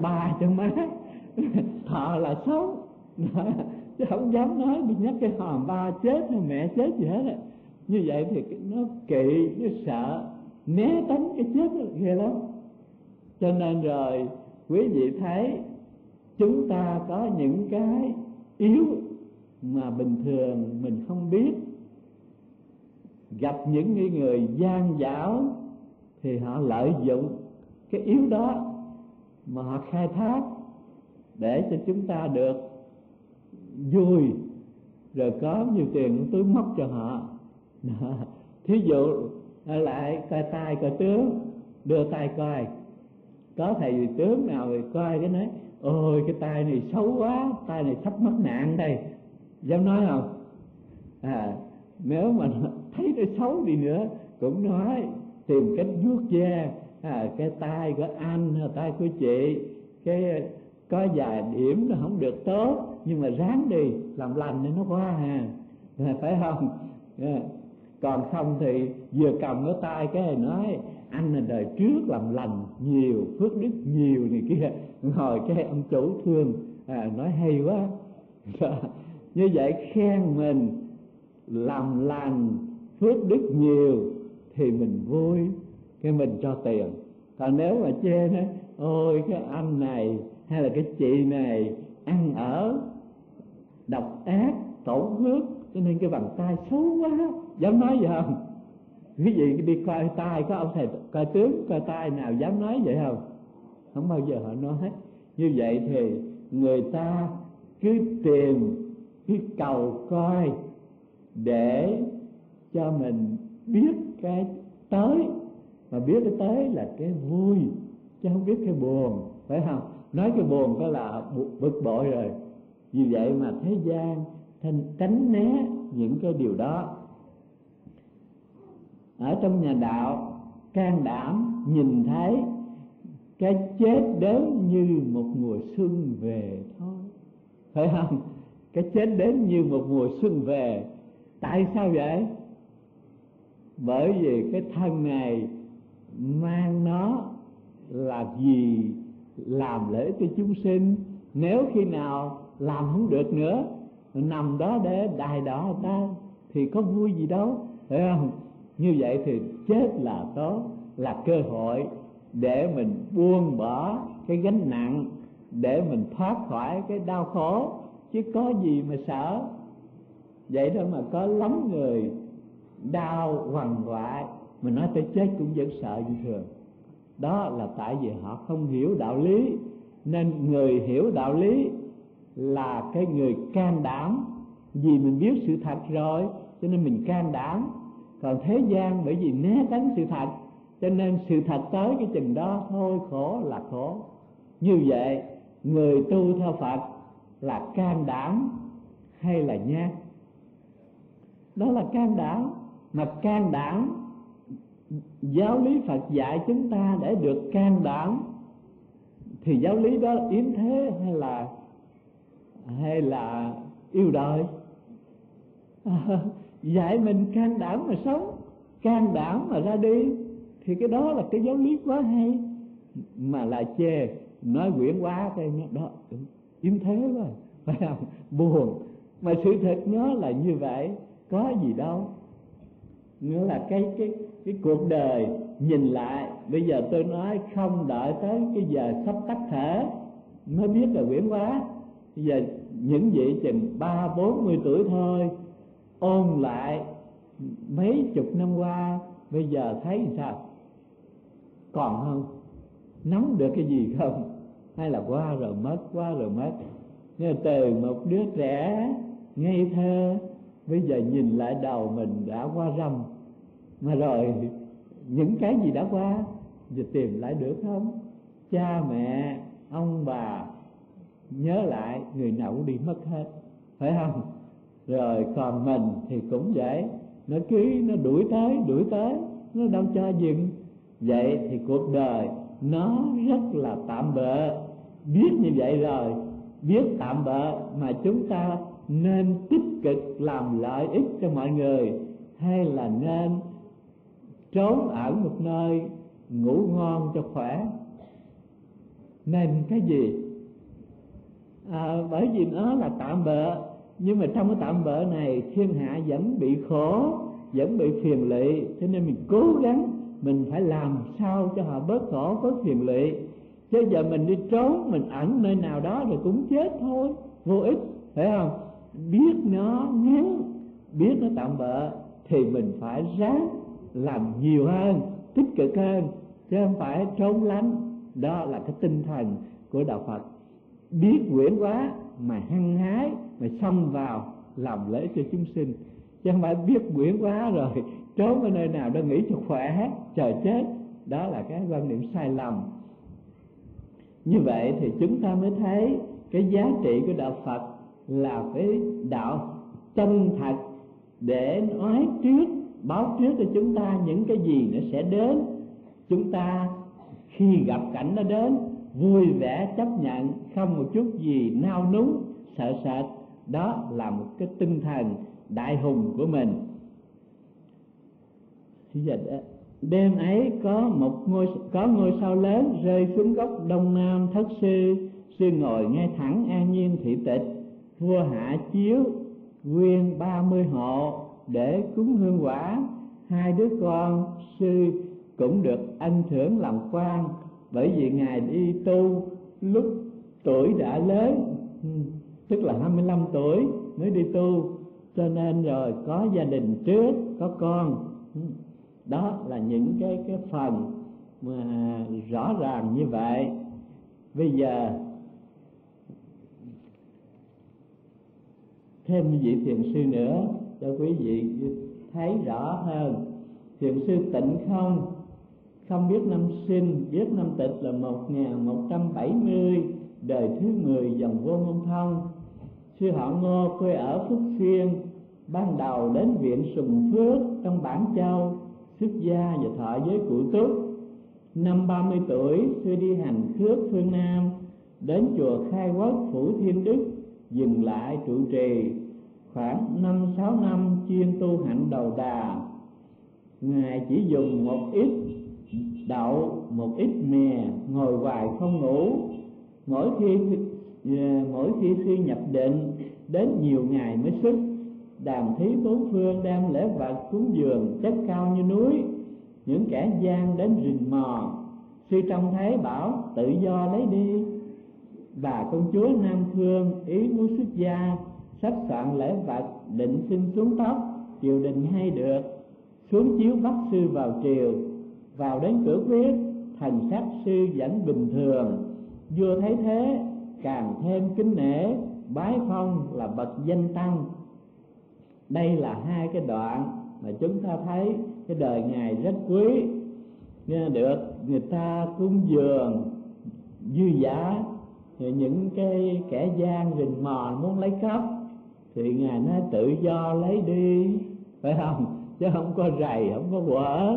ba cho má. Thọ là xấu. Chứ không dám nói đi nhắc cái hòm ba chết hay mẹ chết gì hết á. Như vậy thì nó kỵ, nó sợ, né tránh cái chết đó, ghê lắm. Cho nên rồi quý vị thấy chúng ta có những cái yếu mà bình thường mình không biết. Gặp những người gian dảo thì họ lợi dụng cái yếu đó mà họ khai thác để cho chúng ta được vui, rồi có nhiều tiền túi móc cho họ. Thí dụ lại coi tay coi tướng, đưa tay coi, có thầy tướng nào thì coi cái nói ôi cái tay này xấu quá, tay này sắp mất nạn đây, dám nói không? Nếu mà thấy nó xấu đi nữa cũng nói, tìm cách vuốt ve cái tay của anh, tay của chị, cái có vài điểm nó không được tốt nhưng mà ráng đi làm lành để nó qua phải không? Còn không thì vừa cầm cái tay cái này nói anh là đời trước làm lành nhiều, phước đức nhiều này kia, ngồi cái ông chủ thương nói hay quá. Như vậy khen mình làm lành phước đức nhiều thì mình vui, cái mình cho tiền. Còn nếu mà chê nói ôi cái anh này hay là cái chị này ăn ở độc ác, tổn phước, cho nên cái bàn tay xấu quá, dám nói vậy không? Quý vị đi coi tay, có ông thầy coi tướng coi tay nào dám nói vậy không? Không bao giờ họ nói. Như vậy thì người ta cứ tìm, cứ cầu coi để cho mình biết cái tới, mà biết cái tới là cái vui chứ không biết cái buồn, phải không? Nói cái buồn có là bực bội rồi. Vì vậy mà thế gian tránh né những cái điều đó. Ở trong nhà đạo can đảm nhìn thấy cái chết đến như một mùa xuân về thôi, phải không? Cái chết đến như một mùa xuân về. Tại sao vậy? Bởi vì cái thân này mang nó là gì? Làm lễ cho chúng sinh. Nếu khi nào làm không được nữa, nằm đó để đài đỏ người ta thì có vui gì đâu, phải không? Như vậy thì chết là tốt, là cơ hội để mình buông bỏ cái gánh nặng, để mình thoát khỏi cái đau khổ, chứ có gì mà sợ. Vậy đó mà có lắm người đau quằn quại, mình nói tới chết cũng vẫn sợ như thường. Đó là tại vì họ không hiểu đạo lý. Nên người hiểu đạo lý là cái người can đảm, vì mình biết sự thật rồi cho nên mình can đảm. Còn thế gian bởi vì né tránh sự thật, cho nên sự thật tới cái chừng đó thôi, khổ là khổ. Như vậy người tu theo Phật là can đảm hay là nhát? Đó là can đảm. Mà can đảm, giáo lý Phật dạy chúng ta để được can đảm, thì giáo lý đó yếm thế hay là yêu đời? Dạy mình can đảm mà sống, can đảm mà ra đi, thì cái đó là cái giáo lý quá hay. Mà lại chê, nói quyển quá cái đó yếm thế quá, phải không? Buồn. Mà sự thật nó là như vậy, có gì đâu. Nghĩa là cái cuộc đời nhìn lại, bây giờ tôi nói không đợi tới cái giờ sắp tắt thở mới biết là quyển quá. Bây giờ những vị chừng 30-40 tuổi thôi, ôn lại mấy chục năm qua, bây giờ thấy sao? Còn không? Nắm được cái gì không? Hay là qua rồi mất, qua rồi mất? Nhưng từ một đứa trẻ ngây thơ, bây giờ nhìn lại đầu mình đã qua râm. Mà rồi những cái gì đã qua, giờ tìm lại được không? Cha mẹ, ông bà, nhớ lại người nào cũng đi mất hết, phải không? Rồi còn mình thì cũng vậy, nó cứ nó đuổi tới, nó đâu cho dừng. Vậy thì cuộc đời nó rất là tạm bợ. Biết như vậy rồi, biết tạm bợ mà chúng ta nên tích cực làm lợi ích cho mọi người, hay là nên trốn ở một nơi ngủ ngon cho khỏe? Nên cái gì? Bởi vì nó là tạm bợ, nhưng mà trong cái tạm bợ này thiên hạ vẫn bị khổ, vẫn bị phiền lụy, cho nên mình cố gắng mình phải làm sao cho họ bớt khổ bớt phiền lụy. Chứ giờ mình đi trốn, mình ẩn nơi nào đó rồi cũng chết thôi, vô ích, phải không? Biết nó ngắn, biết nó tạm bợ thì mình phải ráng làm nhiều hơn, tích cực hơn, chứ không phải trốn lánh. Đó là cái tinh thần của đạo Phật. Biết quyển hóa mà hăng hái mà xông vào làm lễ cho chúng sinh, chứ không phải biết quyển hóa rồi trốn ở nơi nào đó nghĩ cho khỏe chờ chết. Đó là cái quan niệm sai lầm. Như vậy thì chúng ta mới thấy cái giá trị của đạo Phật là cái đạo chân thật, để nói trước, báo trước cho chúng ta những cái gì nó sẽ đến. Chúng ta khi gặp cảnh nó đến vui vẻ chấp nhận, không một chút gì nao núng sợ sệt. Đó là một cái tinh thần đại hùng của mình. Đêm ấy có ngôi sao lớn rơi xuống góc đông nam thất sư. Sư ngồi ngay thẳng an nhiên thị tịch. Vua hạ chiếu nguyên 30 hộ để cúng hương quả. 2 đứa con sư cũng được ân thưởng làm quan, bởi vì ngài đi tu lúc tuổi đã lớn, tức là 25 tuổi mới đi tu, cho nên rồi có gia đình trước, có con. Đó là những cái phần mà rõ ràng như vậy. Bây giờ thêm vị thiền sư nữa cho quý vị thấy rõ hơn. Thiền sư Tịnh không biết năm sinh, biết năm tịch là 1170, đời thứ 10 dòng Vô Ngôn Thông. Sư họ Ngô quê ở Phúc Xuyên, ban đầu đến viện Sùng Phước trong Bản Châu, xuất gia và thọ giới cụ túc. Năm 30 tuổi, sư đi hành khước phương Nam, đến chùa Khai Quốc Phủ Thiên Đức, dừng lại trụ trì. Khoảng 5-6 năm chuyên tu hạnh đầu đà. Ngài chỉ dùng một ít đậu, một ít mè, ngồi hoài không ngủ. Mỗi khi sư nhập định, đến nhiều ngày mới xuất. Đàm thí bốn phương đem lễ vật cúng dường chất cao như núi. Những kẻ gian đến rình mò, sư trông thấy bảo tự do lấy đi. Bà công chúa Nam Phương ý muốn xuất gia, sắp soạn lễ vật định xin xuống tóc. Triều đình hay được, xuống chiếu bắt sư vào triều. Vào đến cửa quyết, thần sắc sư vẫn bình thường. Vua thấy thế càng thêm kính nể, bái phong là bậc danh tăng. Đây là 2 cái đoạn mà chúng ta thấy cái đời ngài rất quý. Nghe được người ta cúng dường dư giả, thì những cái kẻ gian rình mò muốn lấy cắp thì ngài nói tự do lấy đi, phải không? Chứ không có rầy, không có quở.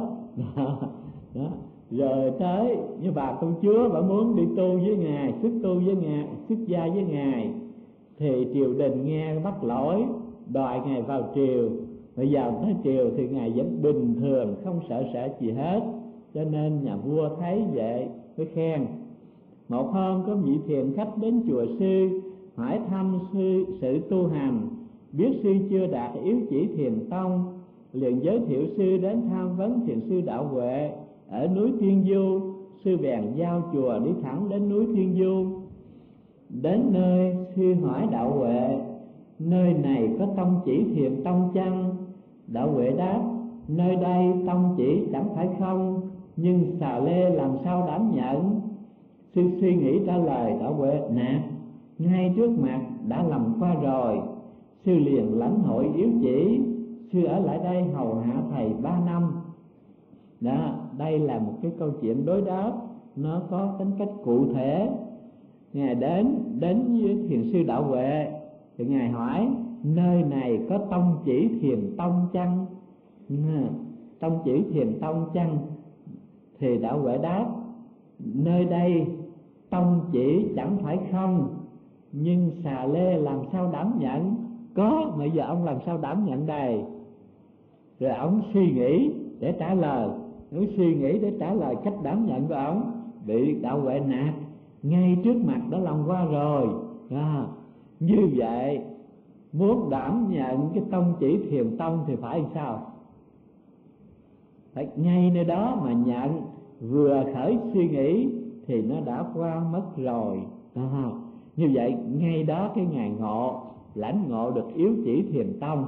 Đó. Rồi tới như bà công chúa, bà muốn đi tu với ngài, xuất gia với ngài, thì triều đình nghe bắt lỗi, đòi ngài vào triều. Bây giờ tới triều thì ngài vẫn bình thường, không sợ gì hết. Cho nên nhà vua thấy vậy mới khen. Một hôm có vị thiền khách đến chùa sư, hỏi thăm sư sự tu hành. Biết sư chưa đạt yếu chỉ thiền tông, liền giới thiệu sư đến tham vấn thiền sư Đạo Huệ ở núi Thiên Du. Sư bèn giao chùa đi thẳng đến núi Thiên Du. Đến nơi sư hỏi Đạo Huệ, nơi này có tông chỉ thiền tông chăng? Đạo Huệ đáp, nơi đây tông chỉ chẳng phải không, nhưng xà lê làm sao đảm nhận? Sư suy nghĩ trả lời Đạo Huệ, nè, ngay trước mặt đã lầm qua rồi. Sư liền lãnh hội yếu chỉ. Sư ở lại đây hầu hạ thầy 3 năm. Đó, đây là một cái câu chuyện đối đáp, nó có tính cách cụ thể. Ngài đến với thiền sư Đạo Huệ thì ngài hỏi, nơi này có tông chỉ thiền tông chăng? Tông chỉ thiền tông chăng? Thì Đạo Huệ đáp, nơi đây tông chỉ chẳng phải không, nhưng xà lê làm sao đảm nhận? Có, mà giờ ông làm sao đảm nhận đây? Rồi ông suy nghĩ để trả lời. Ông suy nghĩ để trả lời cách đảm nhận của ông, bị Đạo Huệ nạt. ngay trước mặt đã lòng qua rồi. Như vậy muốn đảm nhận cái tông chỉ Thiền Tông thì phải làm sao? Phải ngay nơi đó mà nhận, vừa khởi suy nghĩ thì nó đã qua mất rồi. Như vậy ngay đó cái ngày ngộ, lãnh ngộ được yếu chỉ Thiền Tông.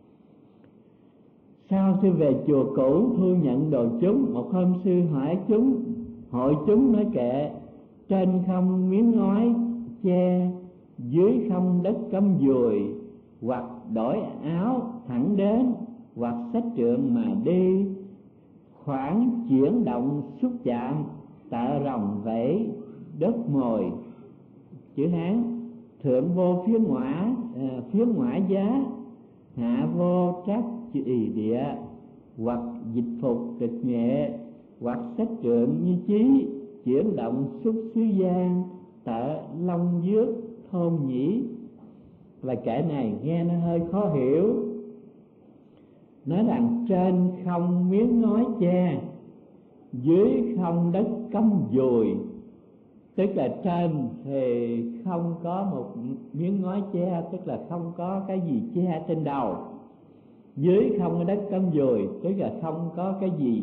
Sau khi về chùa cũ thu nhận đồ chúng, một hôm sư hỏi hội chúng nói kệ: trên không miếng ngói che, dưới không đất cắm dùi, hoặc đổi áo thẳng đến, hoặc xách trượng mà đi, khoảng chuyển động xúc chạm, tợ rồng vẫy đất mồi. Chữ Hán: thượng vô phía ngoại giá, hạ vô trác trì địa, hoặc dịch phục cực nghệ, hoặc xách trượng như chí, chuyển động xúc xứ gian, tợ long dước thôn nhĩ. Và kệ này nghe nó hơi khó hiểu. Nói rằng trên không miếng ngói che, dưới không đất cắm dùi. Tức là trên thì không có một miếng ngói che, tức là không có cái gì che trên đầu. Dưới không có đất cắm dùi, tức là không có cái gì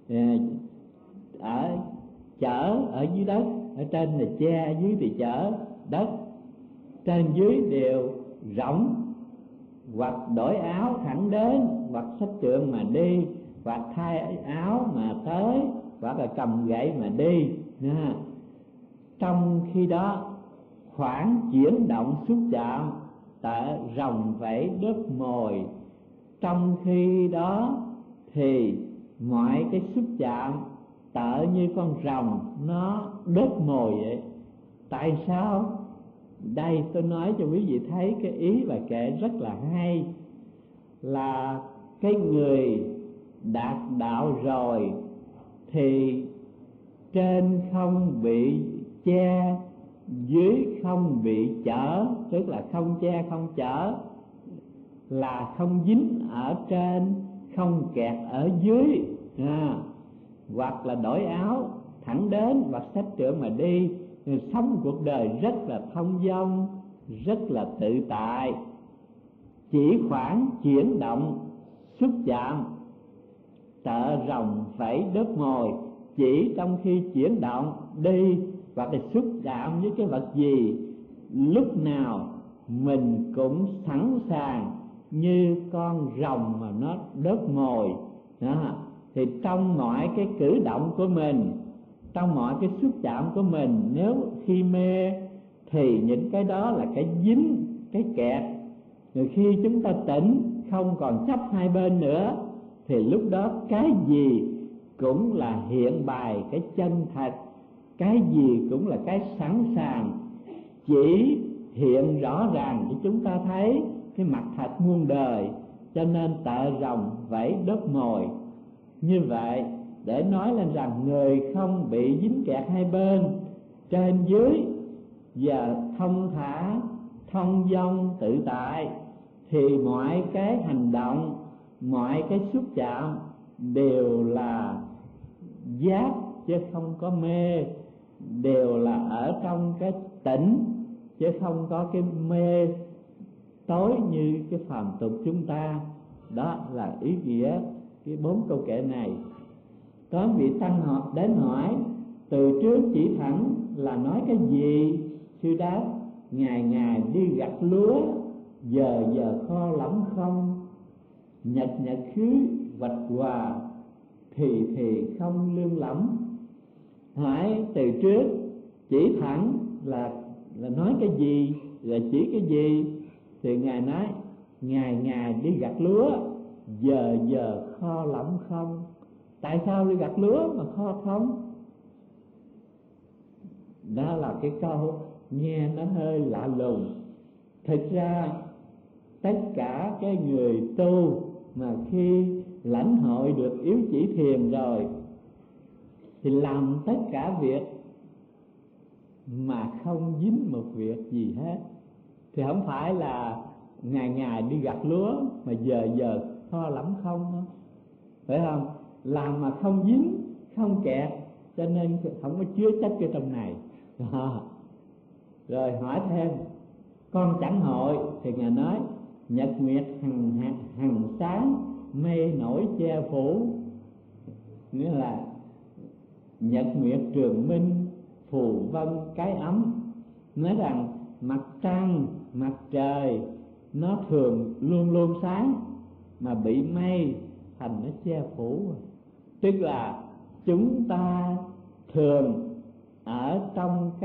ở chở ở dưới đất. Ở trên là che, dưới thì chở đất. Trên dưới đều rỗng, hoặc đổi áo thẳng đến, hoặc xách trượng mà đi, hoặc thay áo mà tới, hoặc là cầm gậy mà đi. Trong khi đó khoảng chuyển động xúc chạm, tợ rồng vẫy đất mồi. Trong khi đó thì mọi cái xúc chạm tợ như con rồng nó đớp mồi vậy. Tại sao? Đây tôi nói cho quý vị thấy cái ý bài kệ rất là hay. Là cái người đạt đạo rồi thì trên không bị che, dưới không bị chở, tức là không che không chở, là không dính ở trên, không kẹt ở dưới. Hoặc là đổi áo thẳng đến, hoặc xách trượng mà đi. Sống cuộc đời rất là thông dong, rất là tự tại. Chỉ khoảng chuyển động xúc chạm, tợ rồng vẫy đất mồi. Chỉ trong khi chuyển động đi hoặc là xúc chạm với cái vật gì, lúc nào mình cũng sẵn sàng như con rồng mà nó đớp mồi. Thì trong mọi cái cử động của mình, trong mọi cái xúc chạm của mình, nếu khi mê thì những cái đó là cái dính, cái kẹt. Rồi khi chúng ta tỉnh, không còn chấp hai bên nữa, thì lúc đó cái gì cũng là hiện bày cái chân thật, cái gì cũng là cái sẵn sàng, chỉ hiện rõ ràng cho chúng ta thấy cái mặt thật muôn đời. Cho nên tợ rồng vẫy đất mồi. Như vậy để nói lên rằng người không bị dính kẹt hai bên, trên dưới, và thông thả, thông dong, tự tại, thì mọi cái hành động, mọi cái xúc chạm đều là giác chứ không có mê, đều là ở trong cái tỉnh chứ không có cái mê tối như cái phàm tục chúng ta. Đó là ý nghĩa cái 4 câu kệ này. Có vị tăng học đến hỏi: từ trước chỉ thẳng là nói cái gì? Sư đáp: ngày ngày đi gặt lúa, giờ giờ kho lẫm không, nhật nhật khứ vạch hòa, thì không lương lẫm. Hỏi từ trước chỉ thẳng là nói cái gì, là chỉ cái gì? Thì Ngài nói: ngày ngày đi gặt lúa, giờ giờ kho lẫm không. Tại sao đi gặt lúa mà kho không? Đó là cái câu nghe nó hơi lạ lùng. Thực ra tất cả cái người tu mà khi lãnh hội được yếu chỉ thiền rồi thì làm tất cả việc mà không dính một việc gì hết. Thì không phải là ngày ngày đi gặt lúa mà giờ giờ kho lẫm không đó, phải không? Làm mà không dính, không kẹt, cho nên không có chứa chất ở trong này. Rồi hỏi thêm con chẳng hội, thì Ngài nói nhật nguyệt hằng sáng, mây nổi che phủ. Nghĩa là nhật nguyệt trường minh, phù vân cái ấm. Nói rằng mặt trăng, mặt trời nó thường luôn luôn sáng, mà bị mây thành nó che phủ. Tức là chúng ta thường ở trong